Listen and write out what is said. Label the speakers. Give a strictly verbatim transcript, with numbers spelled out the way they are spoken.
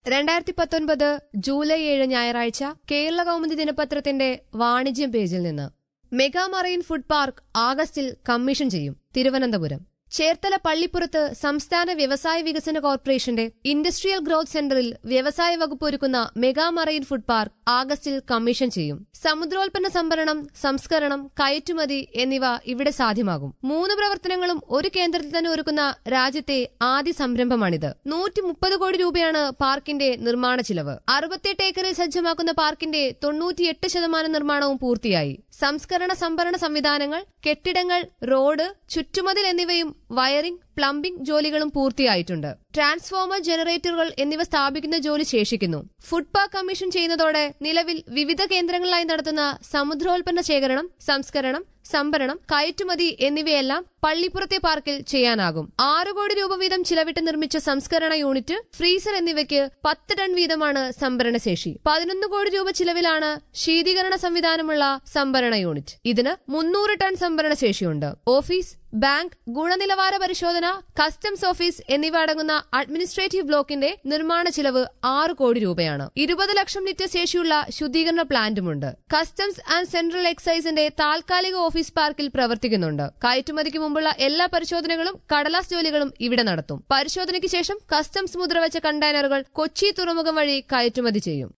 Speaker 1: രണ്ടായിരത്തി പത്തൊൻപത് ജൂലൈ ഏഴ് ഞായറാഴ്ച കേരള കൗമുദി ദിനപത്രത്തിന്റെ വാണിജ്യം പേജിൽ നിന്ന് മെഗാ മറൈൻ ഫുഡ് പാർക്ക് ആഗസ്റ്റിൽ കമ്മീഷൻ ചെയ്യും. തിരുവനന്തപുരം ചേർത്തല പള്ളിപ്പുറത്ത് സംസ്ഥാന വ്യവസായ വികസന കോർപ്പറേഷന്റെ ഇൻഡസ്ട്രിയൽ ഗ്രോത്ത് സെന്ററിൽ വ്യവസായ വകുപ്പ് ഒരുക്കുന്ന മെഗാ മറൈൻ ഫുഡ് പാർക്ക് ആഗസ്റ്റിൽ കമ്മീഷൻ ചെയ്യും. സമുദ്രോൽപ്പന്ന സംഭരണം, സംസ്കരണം, കയറ്റുമതി എന്നിവ ഇവിടെ സാധ്യമാകും. മൂന്ന് പ്രവർത്തനങ്ങളും ഒരു കേന്ദ്രത്തിൽ തന്നെ ഒരുക്കുന്ന രാജ്യത്തെ ആദ്യ സംരംഭമാണിത്. നൂറ്റി മുപ്പത് കോടി രൂപയാണ് പാർക്കിന്റെ നിർമ്മാണ ചിലവ്. അറുപത്തിയെട്ട് ഏക്കറിൽ സജ്ജമാക്കുന്ന പാർക്കിന്റെ തൊണ്ണൂറ്റിയെട്ട് ശതമാനം നിർമ്മാണവും പൂർത്തിയായി. സംസ്കരണ സംഭരണ സംവിധാനങ്ങൾ, കെട്ടിടങ്ങൾ, റോഡ്, ചുറ്റുമതിൽ എന്നിവയും വയറിംഗ്, പ്ലംബിംഗ് ജോലികളും പൂർത്തിയായിട്ടുണ്ട്. ട്രാൻസ്ഫോമർ, ജനറേറ്ററുകൾ എന്നിവ സ്ഥാപിക്കുന്ന ജോലി ശേഷിക്കുന്നു. ഫുഡ് പാർക്ക് കമ്മീഷൻ ചെയ്യുന്നതോടെ നിലവിൽ വിവിധ കേന്ദ്രങ്ങളിലായി നടത്തുന്ന സമുദ്രോൽപ്പന്ന ശേഖരണം, സംസ്കരണം, സംഭരണം, കയറ്റുമതി എന്നിവയെല്ലാം പള്ളിപ്പുറത്തെ പാർക്കിൽ ചെയ്യാനാകും. ആറു കോടി രൂപ വീതം ചിലവിട്ട് നിർമ്മിച്ച സംസ്കരണ യൂണിറ്റ്, ഫ്രീസർ എന്നിവയ്ക്ക് പത്ത് ടൺ വീതമാണ് സംഭരണശേഷി. പതിനൊന്ന് കോടി രൂപ ചിലവിലാണ് ശീതീകരണ സംവിധാനമുള്ള സംഭരണ യൂണിറ്റ്. ഇതിന് മുന്നൂറ് ടൺ സംഭരണ ശേഷിയുണ്ട്. ഓഫീസ്, ബാങ്ക്, ഗുണനിലവാര പരിശോധന, കസ്റ്റംസ് ഓഫീസ് എന്നിവ അടങ്ങുന്ന അഡ്മിനിസ്ട്രേറ്റീവ് ബ്ലോക്കിന്റെ നിർമ്മാണ ചിലവ് ആറ് കോടി രൂപയാണ്. ഇരുപത് ലക്ഷം ലിറ്റർ ശേഷിയുള്ള ശുദ്ധീകരണ പ്ലാന്റുമുണ്ട്. കസ്റ്റംസ് ആൻഡ് സെൻട്രൽ എക്സൈസിന്റെ താൽക്കാലിക ഓഫീസ് പാർക്കിൽ പ്രവർത്തിക്കുന്നുണ്ട്. കയറ്റുമതിക്ക് മുമ്പുള്ള എല്ലാ പരിശോധനകളും കടലാസ് ജോലികളും ഇവിടെ നടത്തും. പരിശോധനയ്ക്ക് ശേഷം കസ്റ്റംസ് മുദ്രവച്ച കണ്ടെയ്നറുകൾ കൊച്ചി തുറമുഖം വഴി കയറ്റുമതി ചെയ്യും.